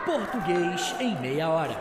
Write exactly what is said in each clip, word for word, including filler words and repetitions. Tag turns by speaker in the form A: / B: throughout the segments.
A: Português em meia hora.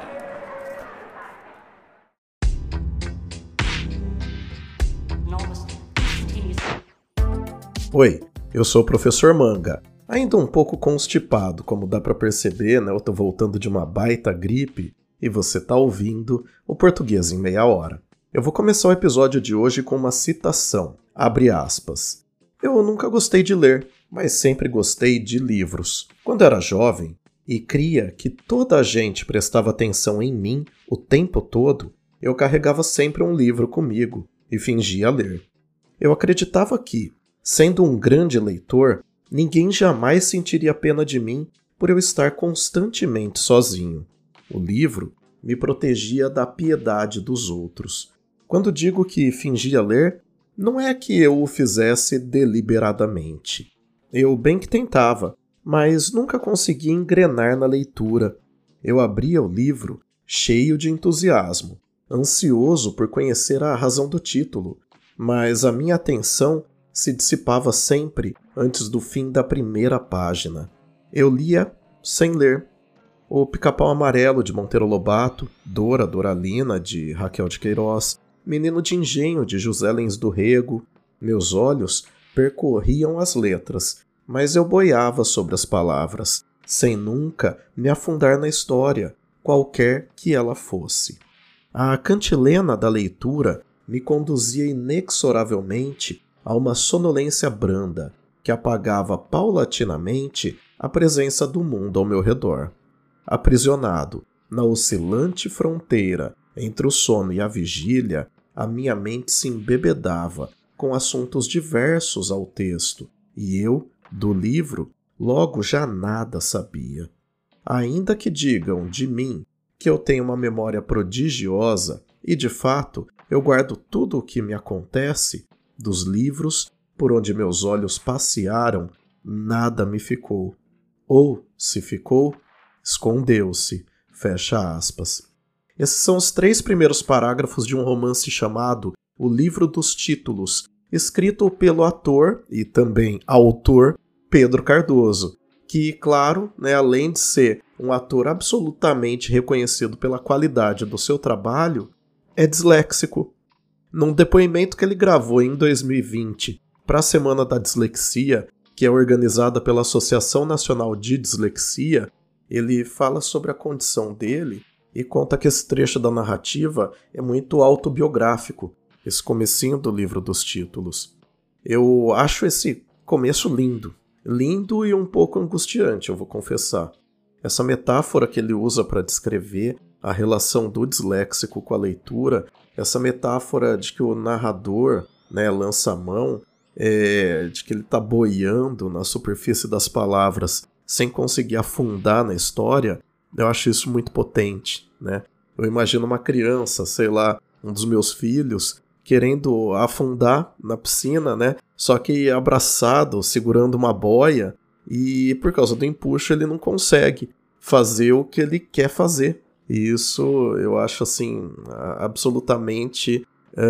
B: Oi, eu sou o professor Manga. Ainda um pouco constipado, como dá pra perceber, né? Eu tô voltando de uma baita gripe e você tá ouvindo o Português em meia hora. Eu vou começar o episódio de hoje com uma citação, abre aspas. Eu nunca gostei de ler, mas sempre gostei de livros. Quando era jovem e cria que toda a gente prestava atenção em mim o tempo todo, eu carregava sempre um livro comigo e fingia ler. Eu acreditava que, sendo um grande leitor, ninguém jamais sentiria pena de mim por eu estar constantemente sozinho. O livro me protegia da piedade dos outros. Quando digo que fingia ler, não é que eu o fizesse deliberadamente. Eu bem que tentava, mas nunca conseguia engrenar na leitura. Eu abria o livro cheio de entusiasmo, ansioso por conhecer a razão do título, mas a minha atenção se dissipava sempre antes do fim da primeira página. Eu lia sem ler. O Pica-Pau Amarelo, de Monteiro Lobato, Dora Doralina, de Raquel de Queiroz, Menino de Engenho, de José Lins do Rego. Meus olhos percorriam as letras, mas eu boiava sobre as palavras, sem nunca me afundar na história, qualquer que ela fosse. A cantilena da leitura me conduzia inexoravelmente a uma sonolência branda, que apagava paulatinamente a presença do mundo ao meu redor. Aprisionado na oscilante fronteira entre o sono e a vigília, a minha mente se embebedava com assuntos diversos ao texto, e eu, do livro, logo já nada sabia. Ainda que digam de mim que eu tenho uma memória prodigiosa, e de fato eu guardo tudo o que me acontece, dos livros por onde meus olhos passearam, nada me ficou. Ou, se ficou, escondeu-se. Fecha aspas. Esses são os três primeiros parágrafos de um romance chamado O Livro dos Títulos, escrito pelo ator e também autor Pedro Cardoso, que, claro, né, além de ser um ator absolutamente reconhecido pela qualidade do seu trabalho, é disléxico. Num depoimento que ele gravou em dois mil e vinte para a Semana da Dislexia, que é organizada pela Associação Nacional de Dislexia, ele fala sobre a condição dele e conta que esse trecho da narrativa é muito autobiográfico, esse comecinho do Livro dos Títulos. Eu acho esse começo lindo, lindo e um pouco angustiante, eu vou confessar. Essa metáfora que ele usa para descrever a relação do disléxico com a leitura, essa metáfora de que o narrador, né, lança a mão, é, de que ele está boiando na superfície das palavras sem conseguir afundar na história, eu acho isso muito potente, né? Eu imagino uma criança, sei lá, um dos meus filhos, querendo afundar na piscina, né? Só que abraçado, segurando uma boia, e por causa do empuxo ele não consegue fazer o que ele quer fazer. E isso eu acho assim absolutamente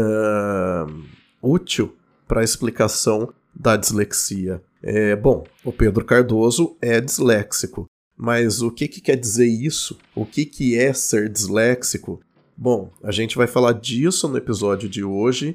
B: uh, útil para a explicação da dislexia. É, bom, o Pedro Cardoso é disléxico, mas o que, que quer dizer isso? O que, que é ser disléxico? Bom, a gente vai falar disso no episódio de hoje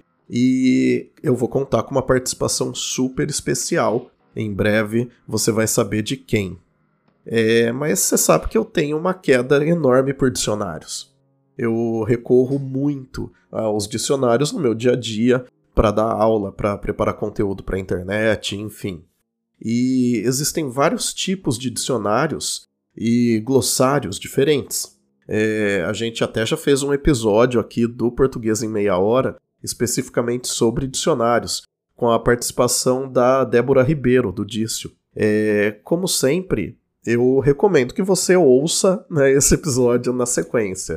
B: e eu vou contar com uma participação super especial. Em breve você vai saber de quem. É, mas você sabe que eu tenho uma queda enorme por dicionários. Eu recorro muito aos dicionários no meu dia a dia para dar aula, para preparar conteúdo para a internet, enfim. E existem vários tipos de dicionários e glossários diferentes. É, a gente até já fez um episódio aqui do Português em Meia Hora, especificamente sobre dicionários, com a participação da Débora Ribeiro, do Dício. É, como sempre, eu recomendo que você ouça, né, esse episódio na sequência.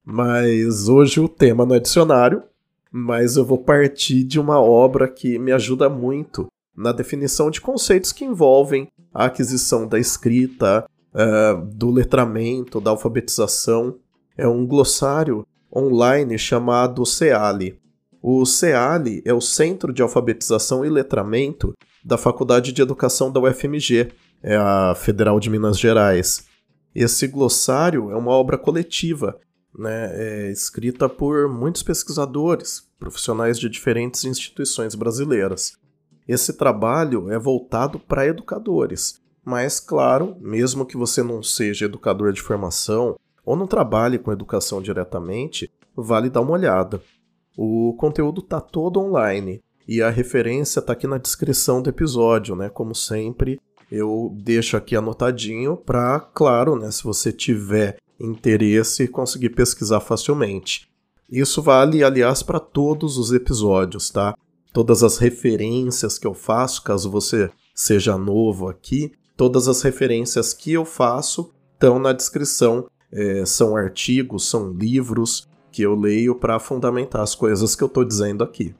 B: Mas hoje o tema não é dicionário, mas eu vou partir de uma obra que me ajuda muito na definição de conceitos que envolvem a aquisição da escrita, uh, do letramento, da alfabetização. É um glossário online chamado CEALI. O CEALI é o Centro de Alfabetização e Letramento da Faculdade de Educação da U F M G, é a Federal de Minas Gerais. Esse glossário é uma obra coletiva, né, é escrita por muitos pesquisadores, profissionais de diferentes instituições brasileiras. Esse trabalho é voltado para educadores, mas, claro, mesmo que você não seja educador de formação ou não trabalhe com educação diretamente, vale dar uma olhada. O conteúdo está todo online e a referência está aqui na descrição do episódio, né? Como sempre, eu deixo aqui anotadinho para, claro, né, se você tiver interesse, conseguir pesquisar facilmente. Isso vale, aliás, para todos os episódios, tá? Todas as referências que eu faço, caso você seja novo aqui, todas as referências que eu faço estão na descrição. É, são artigos, são livros que eu leio para fundamentar as coisas que eu estou dizendo aqui.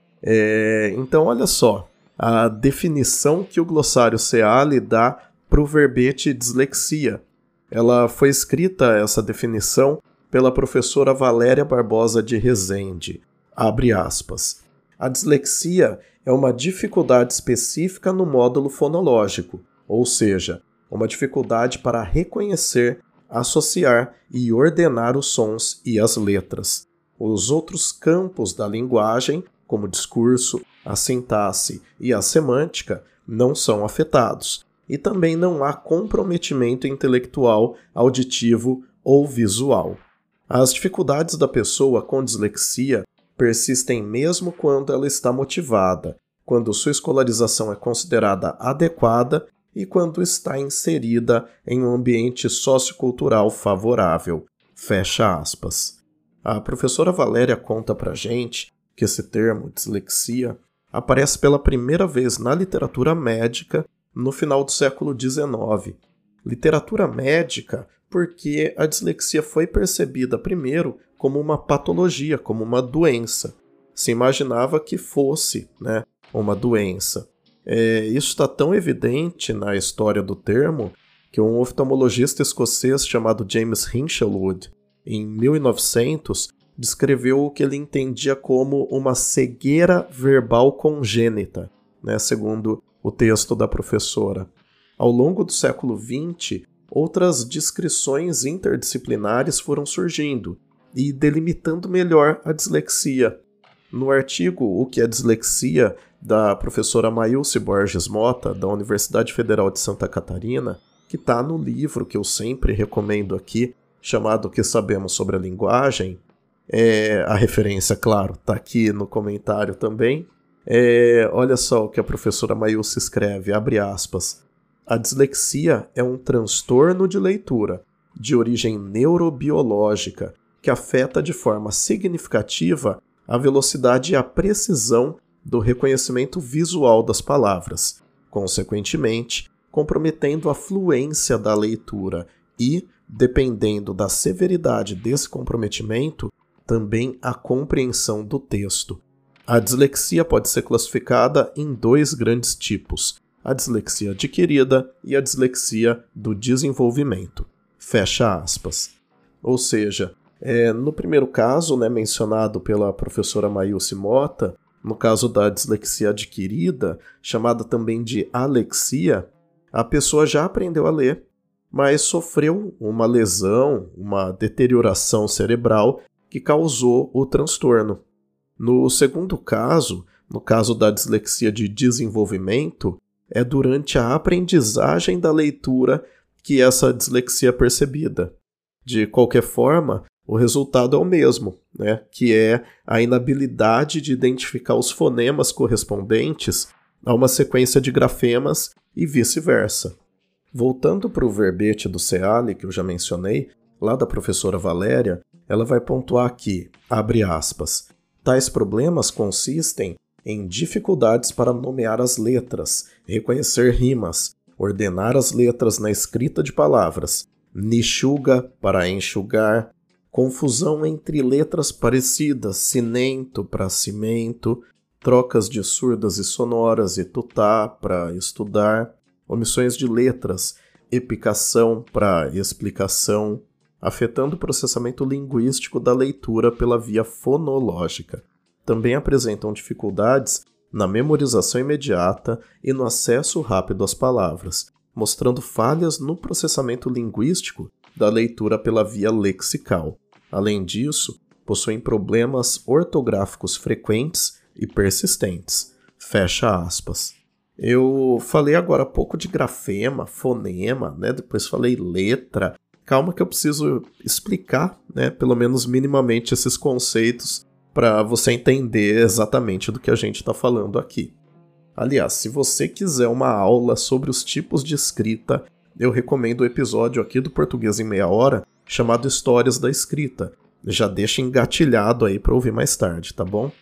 B: É, então, olha só, a definição que o glossário SEALI dá para o verbete dislexia. Ela foi escrita, essa definição, pela professora Valéria Barbosa de Rezende. Abre aspas. A dislexia é uma dificuldade específica no módulo fonológico, ou seja, uma dificuldade para reconhecer, associar e ordenar os sons e as letras. Os outros campos da linguagem, como o discurso, a sintaxe e a semântica, não são afetados, e também não há comprometimento intelectual, auditivo ou visual. As dificuldades da pessoa com dislexia persistem mesmo quando ela está motivada, quando sua escolarização é considerada adequada e quando está inserida em um ambiente sociocultural favorável. Fecha aspas. A professora Valéria conta pra gente que esse termo, dislexia, aparece pela primeira vez na literatura médica no final do século dezenove. Literatura médica porque a dislexia foi percebida primeiro como uma patologia, como uma doença. Se imaginava que fosse, né, uma doença. É, isso está tão evidente na história do termo que um oftalmologista escocês chamado James Hinshelwood, em mil e novecentos, descreveu o que ele entendia como uma cegueira verbal congênita, né, segundo o texto da professora. Ao longo do século vinte, outras descrições interdisciplinares foram surgindo e delimitando melhor a dislexia. No artigo O que é dislexia, da professora Maílce Borges Mota, da Universidade Federal de Santa Catarina, que está no livro que eu sempre recomendo aqui, chamado O que Sabemos sobre a Linguagem, é, a referência, claro, está aqui no comentário também. É, olha só o que a professora Maílce escreve, abre aspas. A dislexia é um transtorno de leitura, de origem neurobiológica, que afeta de forma significativa a velocidade e a precisão do reconhecimento visual das palavras, consequentemente, comprometendo a fluência da leitura e, dependendo da severidade desse comprometimento, também a compreensão do texto. A dislexia pode ser classificada em dois grandes tipos, a dislexia adquirida e a dislexia do desenvolvimento. Fecha aspas. Ou seja, é, no primeiro caso, né, mencionado pela professora Maílce Mota, no caso da dislexia adquirida, chamada também de alexia, a pessoa já aprendeu a ler, mas sofreu uma lesão, uma deterioração cerebral que causou o transtorno. No segundo caso, no caso da dislexia de desenvolvimento, é durante a aprendizagem da leitura que essa dislexia é percebida. De qualquer forma, o resultado é o mesmo, né? Que é a inabilidade de identificar os fonemas correspondentes a uma sequência de grafemas e vice-versa. Voltando para o verbete do SEALI, que eu já mencionei, lá da professora Valéria, ela vai pontuar aqui, abre aspas, tais problemas consistem em dificuldades para nomear as letras, reconhecer rimas, ordenar as letras na escrita de palavras, nixuga para enxugar, confusão entre letras parecidas, cinento para cimento, trocas de surdas e sonoras e tutá para estudar, omissões de letras, epicação para explicação, afetando o processamento linguístico da leitura pela via fonológica. Também apresentam dificuldades na memorização imediata e no acesso rápido às palavras, mostrando falhas no processamento linguístico da leitura pela via lexical. Além disso, possuem problemas ortográficos frequentes e persistentes. Fecha aspas. Eu falei agora há pouco de grafema, fonema, né? Depois falei letra. Calma que eu preciso explicar, né? Pelo menos minimamente esses conceitos para você entender exatamente do que a gente está falando aqui. Aliás, se você quiser uma aula sobre os tipos de escrita, eu recomendo o episódio aqui do Português em Meia Hora, chamado Histórias da Escrita. Já deixa engatilhado aí para ouvir mais tarde, tá bom?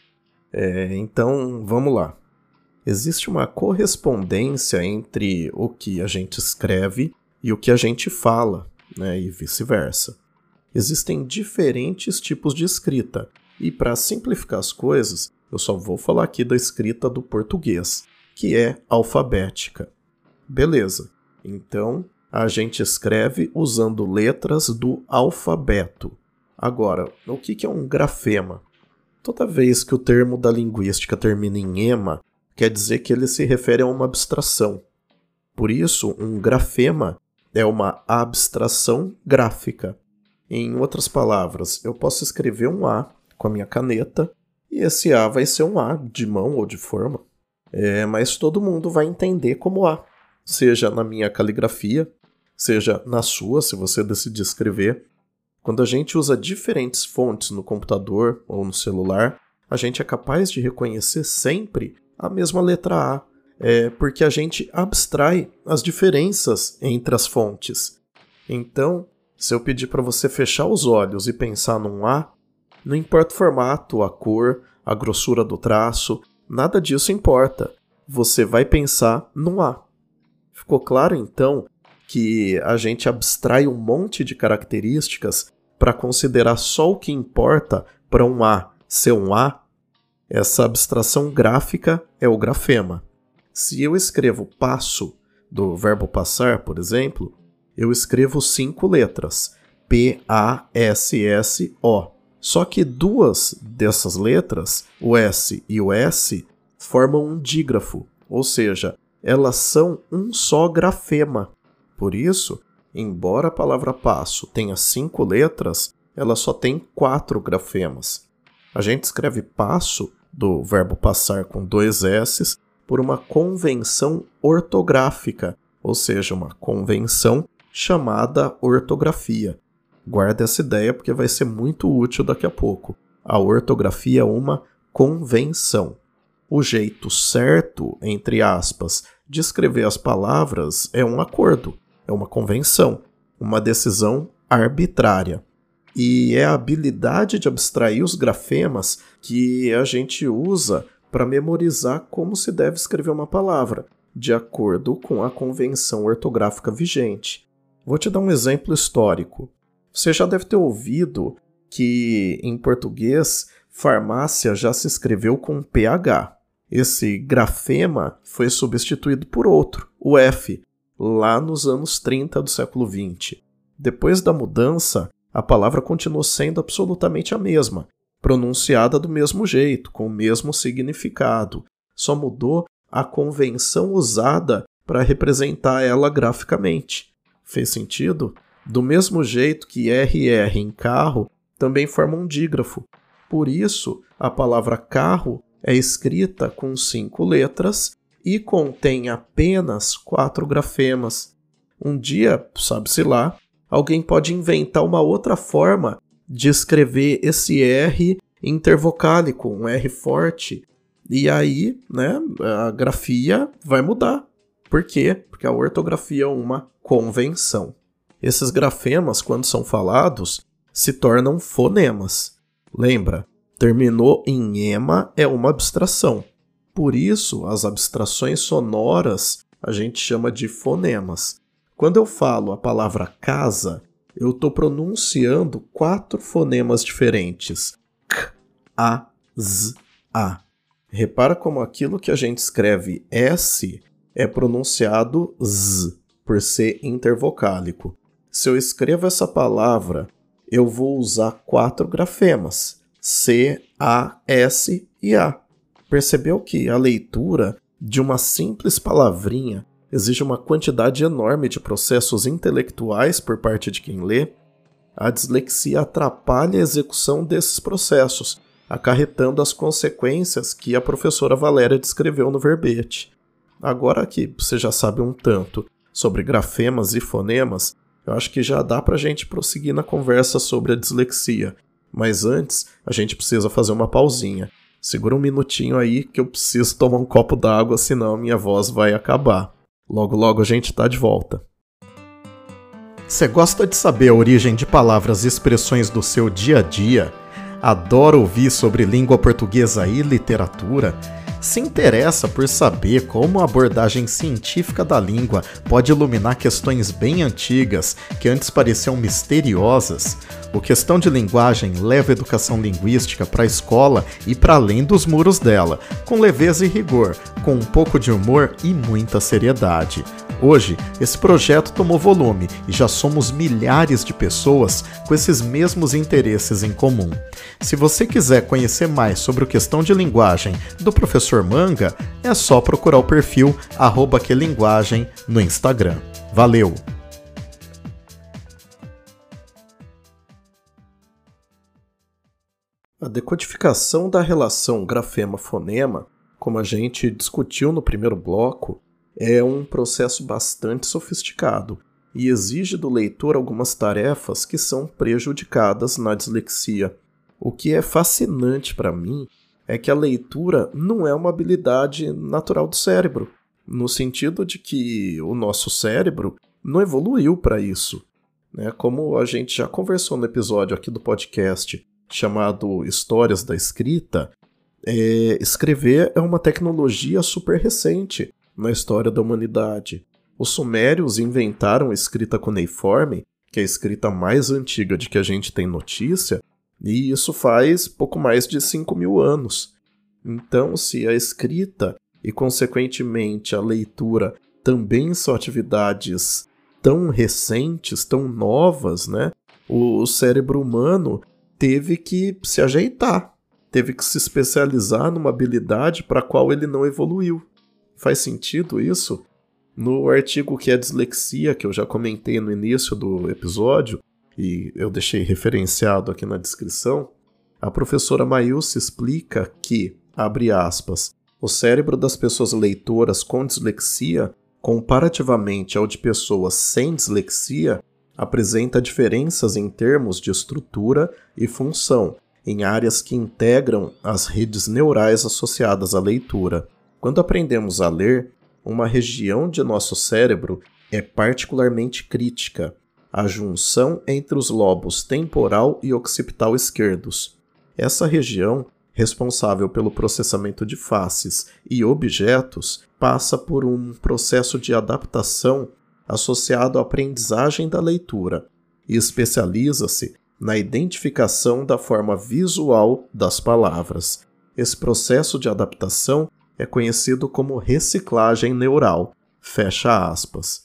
B: É, então, vamos lá. Existe uma correspondência entre o que a gente escreve e o que a gente fala, né, e vice-versa. Existem diferentes tipos de escrita, e para simplificar as coisas, eu só vou falar aqui da escrita do português, que é alfabética. Beleza, então a gente escreve usando letras do alfabeto. Agora, o que é um grafema? Toda vez que o termo da linguística termina em ema, quer dizer que ele se refere a uma abstração. Por isso, um grafema é uma abstração gráfica. Em outras palavras, eu posso escrever um A com a minha caneta, e esse A vai ser um A de mão ou de forma. É, mas todo mundo vai entender como A, seja na minha caligrafia, seja na sua, se você decidir escrever. Quando a gente usa diferentes fontes no computador ou no celular, a gente é capaz de reconhecer sempre a mesma letra A, é, porque a gente abstrai as diferenças entre as fontes. Então, se eu pedir para você fechar os olhos e pensar num A, não importa o formato, a cor, a grossura do traço, nada disso importa. Você vai pensar num A. Ficou claro, então, que a gente abstrai um monte de características para considerar só o que importa para um A ser um A? Essa abstração gráfica é o grafema. Se eu escrevo passo, do verbo passar, por exemplo, eu escrevo cinco letras, P A S S O. Só que duas dessas letras, o S e o S, formam um dígrafo, ou seja, elas são um só grafema. Por isso, embora a palavra passo tenha cinco letras, ela só tem quatro grafemas. A gente escreve passo, do verbo passar com dois S's, por uma convenção ortográfica, ou seja, uma convenção chamada ortografia. Guarda essa ideia porque vai ser muito útil daqui a pouco. A ortografia é uma convenção. O jeito certo, entre aspas, de escrever as palavras é um acordo, é uma convenção, uma decisão arbitrária. E é a habilidade de abstrair os grafemas que a gente usa para memorizar como se deve escrever uma palavra, de acordo com a convenção ortográfica vigente. Vou te dar um exemplo histórico. Você já deve ter ouvido que, em português, farmácia já se escreveu com P H. Esse grafema foi substituído por outro, o F, lá nos anos trinta do século vinte. Depois da mudança, a palavra continuou sendo absolutamente a mesma, pronunciada do mesmo jeito, com o mesmo significado. Só mudou a convenção usada para representar ela graficamente. Fez sentido? Do mesmo jeito que R R em carro também forma um dígrafo. Por isso, a palavra carro é escrita com cinco letras e contém apenas quatro grafemas. Um dia, sabe-se lá, alguém pode inventar uma outra forma de escrever esse R intervocálico, um R forte. E aí, né, a grafia vai mudar. Por quê? Porque a ortografia é uma convenção. Esses grafemas, quando são falados, se tornam fonemas. Lembra? Terminou em ema é uma abstração. Por isso, as abstrações sonoras a gente chama de fonemas. Quando eu falo a palavra casa, eu estou pronunciando quatro fonemas diferentes. K, A, Z, A. Repara como aquilo que a gente escreve S é pronunciado Z, por ser intervocálico. Se eu escrevo essa palavra, eu vou usar quatro grafemas, C, A, S e A. Percebeu que a leitura de uma simples palavrinha exige uma quantidade enorme de processos intelectuais por parte de quem lê, a dislexia atrapalha a execução desses processos, acarretando as consequências que a professora Valéria descreveu no verbete. Agora que você já sabe um tanto sobre grafemas e fonemas, eu acho que já dá pra gente prosseguir na conversa sobre a dislexia. Mas antes, a gente precisa fazer uma pausinha. Segura um minutinho aí que eu preciso tomar um copo d'água, senão minha voz vai acabar. Logo logo a gente tá de volta. Você gosta de saber a origem de palavras e expressões do seu dia a dia? Adora ouvir sobre língua portuguesa e literatura? Se interessa por saber como a abordagem científica da língua pode iluminar questões bem antigas que antes pareciam misteriosas? O Questão de Linguagem leva a educação linguística para a escola e para além dos muros dela, com leveza e rigor, com um pouco de humor e muita seriedade. Hoje, esse projeto tomou volume e já somos milhares de pessoas com esses mesmos interesses em comum. Se você quiser conhecer mais sobre o Questão de Linguagem do professor Manga, é só procurar o perfil arroba quelinguagem no Instagram. Valeu! A decodificação da relação grafema-fonema, como a gente discutiu no primeiro bloco, é um processo bastante sofisticado e exige do leitor algumas tarefas que são prejudicadas na dislexia. O que é fascinante para mim é que a leitura não é uma habilidade natural do cérebro, no sentido de que o nosso cérebro não evoluiu para isso, né? Como a gente já conversou no episódio aqui do podcast chamado Histórias da Escrita, é, escrever é uma tecnologia super recente na história da humanidade. Os sumérios inventaram a escrita cuneiforme, que é a escrita mais antiga de que a gente tem notícia, e isso faz pouco mais de cinco mil anos. Então, se a escrita e, consequentemente, a leitura também são atividades tão recentes, tão novas, né? O cérebro humano teve que se ajeitar, teve que se especializar numa habilidade para a qual ele não evoluiu. Faz sentido isso? No artigo que é dislexia, que eu já comentei no início do episódio, e eu deixei referenciado aqui na descrição, a professora Maílce explica que, abre aspas, o cérebro das pessoas leitoras com dislexia, comparativamente ao de pessoas sem dislexia, apresenta diferenças em termos de estrutura e função, em áreas que integram as redes neurais associadas à leitura. Quando aprendemos a ler, uma região de nosso cérebro é particularmente crítica, a junção entre os lobos temporal e occipital esquerdos. Essa região, responsável pelo processamento de faces e objetos, passa por um processo de adaptação associado à aprendizagem da leitura e especializa-se na identificação da forma visual das palavras. Esse processo de adaptação é conhecido como reciclagem neural. Fecha aspas.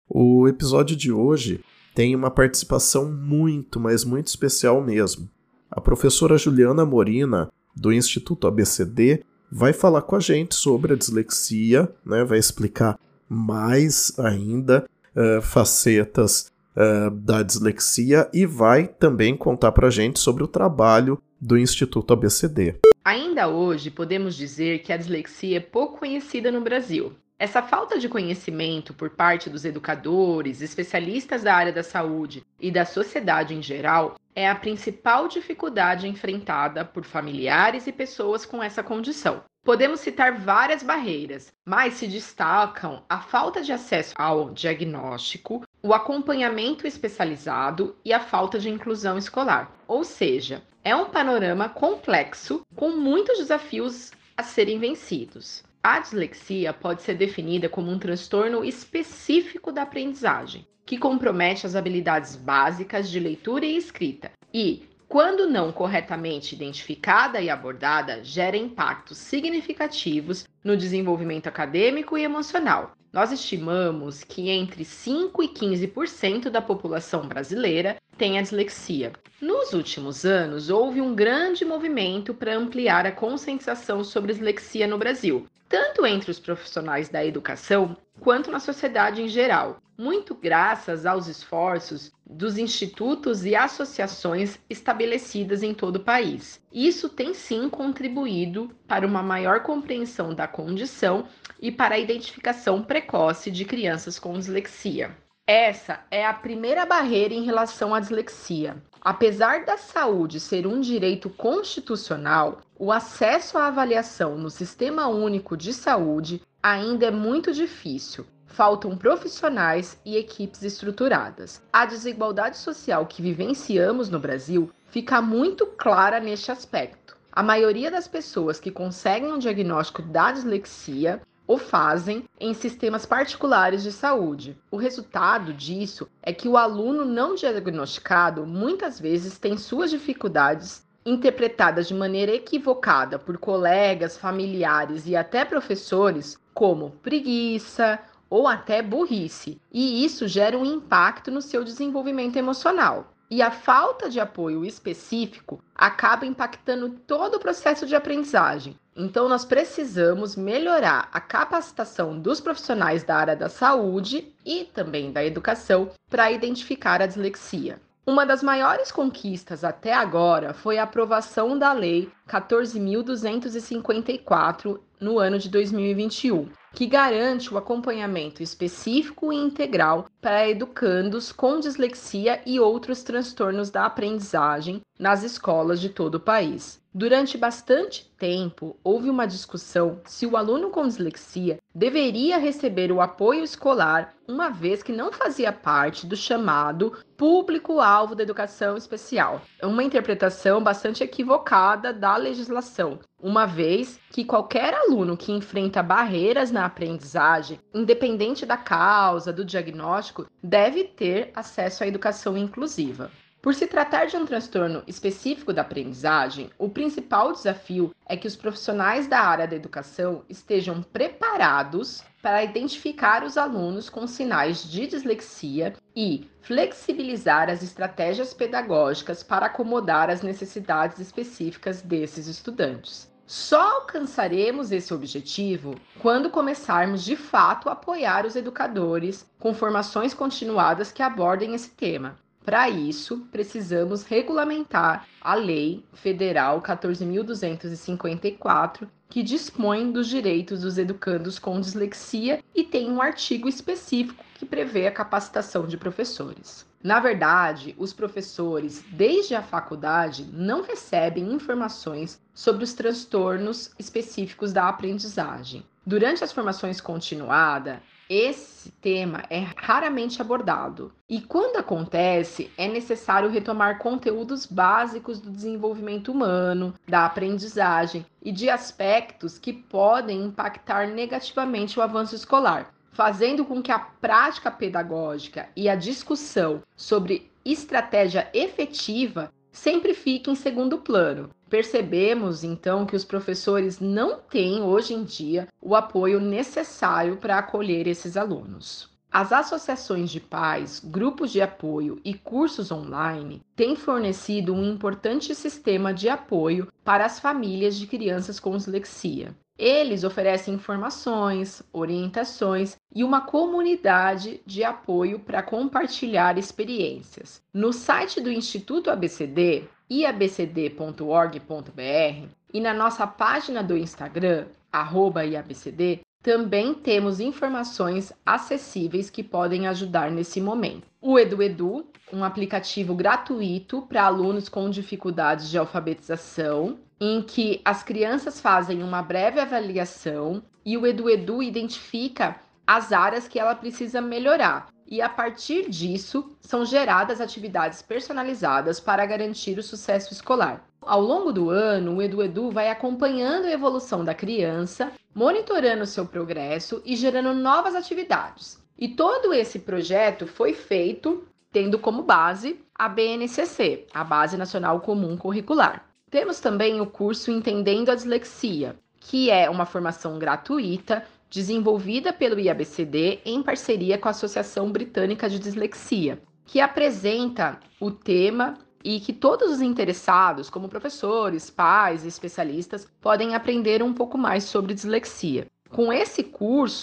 B: O episódio de hoje tem uma participação muito, mas muito especial mesmo. A professora Juliana Morina, do Instituto A B C D, vai falar com a gente sobre a dislexia, né? Vai explicar mais ainda uh, facetas uh, da dislexia e vai também contar pra gente sobre o trabalho do Instituto A B C D.
C: Ainda hoje, podemos dizer que a dislexia é pouco conhecida no Brasil. Essa falta de conhecimento por parte dos educadores, especialistas da área da saúde e da sociedade em geral é a principal dificuldade enfrentada por familiares e pessoas com essa condição. Podemos citar várias barreiras, mas se destacam a falta de acesso ao diagnóstico, o acompanhamento especializado e a falta de inclusão escolar. Ou seja, é um panorama complexo com muitos desafios a serem vencidos. A dislexia pode ser definida como um transtorno específico da aprendizagem, que compromete as habilidades básicas de leitura e escrita e, quando não corretamente identificada e abordada, gera impactos significativos no desenvolvimento acadêmico e emocional. Nós estimamos que entre cinco e quinze por cento da população brasileira tem a dislexia. Nos últimos anos, houve um grande movimento para ampliar a conscientização sobre dislexia no Brasil, tanto entre os profissionais da educação quanto na sociedade em geral, muito graças aos esforços dos institutos e associações estabelecidas em todo o país. Isso tem sim contribuído para uma maior compreensão da condição e para a identificação precoce de crianças com dislexia. Essa é a primeira barreira em relação à dislexia. Apesar da saúde ser um direito constitucional, o acesso à avaliação no Sistema Único de Saúde ainda é muito difícil. Faltam profissionais e equipes estruturadas. A desigualdade social que vivenciamos no Brasil fica muito clara neste aspecto. A maioria das pessoas que conseguem um diagnóstico da dislexia o fazem em sistemas particulares de saúde. O resultado disso é que o aluno não diagnosticado muitas vezes tem suas dificuldades interpretadas de maneira equivocada por colegas, familiares e até professores como preguiça ou até burrice, e isso gera um impacto no seu desenvolvimento emocional. E a falta de apoio específico acaba impactando todo o processo de aprendizagem. Então, nós precisamos melhorar a capacitação dos profissionais da área da saúde e também da educação para identificar a dislexia. Uma das maiores conquistas até agora foi a aprovação da Lei quatorze mil duzentos e cinquenta e quatro no ano de dois mil e vinte e um, que garante o acompanhamento específico e integral para educandos com dislexia e outros transtornos da aprendizagem nas escolas de todo o país. Durante bastante tempo, houve uma discussão se o aluno com dislexia deveria receber o apoio escolar, uma vez que não fazia parte do chamado público-alvo da educação especial. É uma interpretação bastante equivocada da legislação, uma vez que qualquer aluno que enfrenta barreiras na aprendizagem, independente da causa, do diagnóstico, deve ter acesso à educação inclusiva. Por se tratar de um transtorno específico da aprendizagem, o principal desafio é que os profissionais da área da educação estejam preparados para identificar os alunos com sinais de dislexia e flexibilizar as estratégias pedagógicas para acomodar as necessidades específicas desses estudantes. Só alcançaremos esse objetivo quando começarmos de fato a apoiar os educadores com formações continuadas que abordem esse tema. Para isso, precisamos regulamentar a Lei Federal quatorze mil duzentos e cinquenta e quatro, que dispõe dos direitos dos educandos com dislexia e tem um artigo específico que prevê a capacitação de professores. Na verdade, os professores, desde a faculdade, não recebem informações sobre os transtornos específicos da aprendizagem. Durante as formações continuadas, esse tema é raramente abordado. E quando acontece, é necessário retomar conteúdos básicos do desenvolvimento humano, da aprendizagem e de aspectos que podem impactar negativamente o avanço escolar, fazendo com que a prática pedagógica e a discussão sobre estratégia efetiva sempre fique em segundo plano. Percebemos, então, que os professores não têm, hoje em dia, o apoio necessário para acolher esses alunos. As associações de pais, grupos de apoio e cursos online têm fornecido um importante sistema de apoio para as famílias de crianças com dislexia. Eles oferecem informações, orientações e uma comunidade de apoio para compartilhar experiências. No site do Instituto A B C D, i a b c d ponto org ponto b r, e na nossa página do Instagram, arroba i a b c d, também temos informações acessíveis que podem ajudar nesse momento. O EduEdu, um aplicativo gratuito para alunos com dificuldades de alfabetização, em que as crianças fazem uma breve avaliação e o EduEdu identifica as áreas que ela precisa melhorar. E a partir disso, são geradas atividades personalizadas para garantir o sucesso escolar. Ao longo do ano, o EduEdu vai acompanhando a evolução da criança, monitorando seu progresso e gerando novas atividades. E todo esse projeto foi feito tendo como base a B N C C, a Base Nacional Comum Curricular. Temos também o curso Entendendo a Dislexia, que é uma formação gratuita desenvolvida pelo I A B C D em parceria com a Associação Britânica de Dislexia, que apresenta o tema e que todos os interessados, como professores, pais e especialistas, podem aprender um pouco mais sobre dislexia. Com esse curso,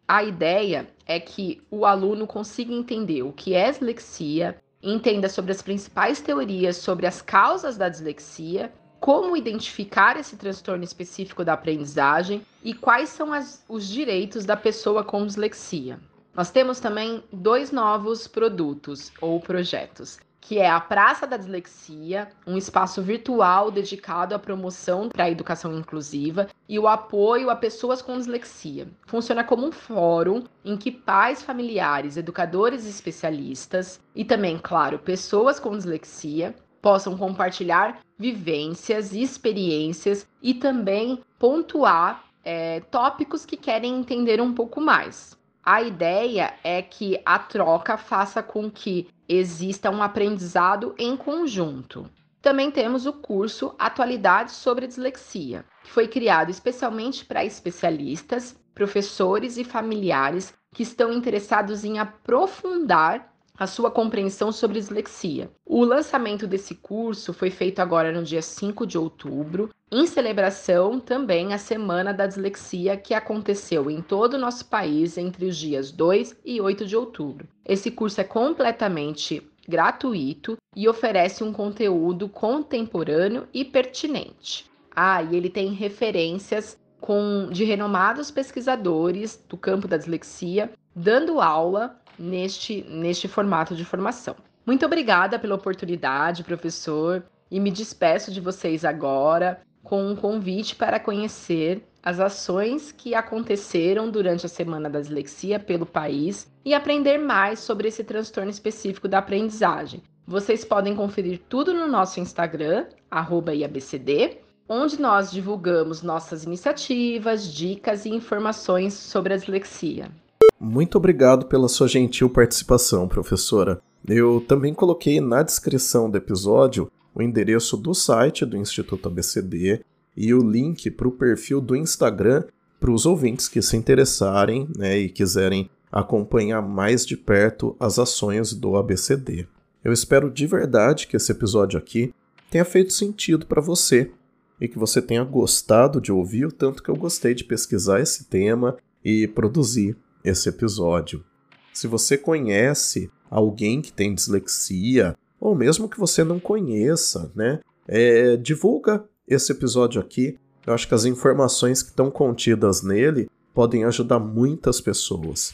C: A ideia é que o aluno consiga entender o que é dislexia, entenda sobre as principais teorias sobre as causas da dislexia, como identificar esse transtorno específico da aprendizagem e quais são as, os direitos da pessoa com dislexia. Nós temos também dois novos produtos ou projetos, que é a Praça da Dislexia, um espaço virtual dedicado à promoção da educação inclusiva e o apoio a pessoas com dislexia. Funciona como um fórum em que pais, familiares, educadores e especialistas, e também, claro, pessoas com dislexia, possam compartilhar vivências e experiências e também pontuar é, tópicos que querem entender um pouco mais. A ideia é que a troca faça com que exista um aprendizado em conjunto. Também temos o curso Atualidades sobre Dislexia, que foi criado especialmente para especialistas, professores e familiares que estão interessados em aprofundar a sua compreensão sobre dislexia. O lançamento desse curso foi feito agora no dia cinco de outubro, em celebração também à Semana da Dislexia, que aconteceu em todo o nosso país entre os dias dois e oito de outubro. Esse curso é completamente gratuito e oferece um conteúdo contemporâneo e pertinente. Ah, e ele tem referências com, de renomados pesquisadores do campo da dislexia, dando aula neste, neste formato de formação. Muito obrigada pela oportunidade, professor, e me despeço de vocês agora com um convite para conhecer as ações que aconteceram durante a Semana da Dislexia pelo país e aprender mais sobre esse transtorno específico da aprendizagem. Vocês podem conferir tudo no nosso Instagram, arroba I A B C D, onde nós divulgamos nossas iniciativas, dicas e informações sobre a dislexia.
B: Muito obrigado pela sua gentil participação, professora. Eu também coloquei na descrição do episódio o endereço do site do Instituto A B C D e o link para o perfil do Instagram para os ouvintes que se interessarem, né, e quiserem acompanhar mais de perto as ações do A B C D. Eu espero de verdade que esse episódio aqui tenha feito sentido para você e que você tenha gostado de ouvir o tanto que eu gostei de pesquisar esse tema e produzir esse episódio. Se você conhece alguém que tem dislexia, ou mesmo que você não conheça, né, é, divulga esse episódio aqui. Eu acho que as informações que estão contidas nele podem ajudar muitas pessoas.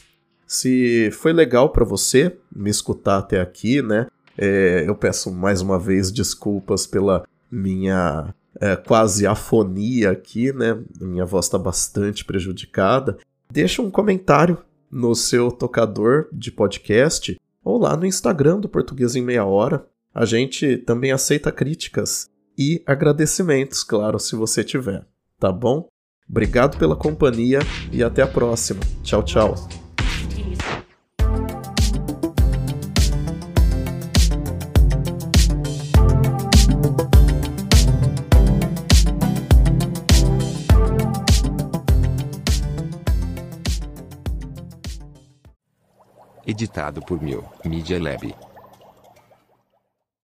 B: Se foi legal para você me escutar até aqui, né, é, eu peço mais uma vez desculpas pela minha é, quase afonia aqui, né, minha voz está bastante prejudicada. Deixa um comentário no seu tocador de podcast ou lá no Instagram do Português em Meia Hora. A gente também aceita críticas e agradecimentos, claro, se você tiver, tá bom? Obrigado pela companhia e até a próxima. Tchau, tchau.
D: Editado por Mil Media Lab.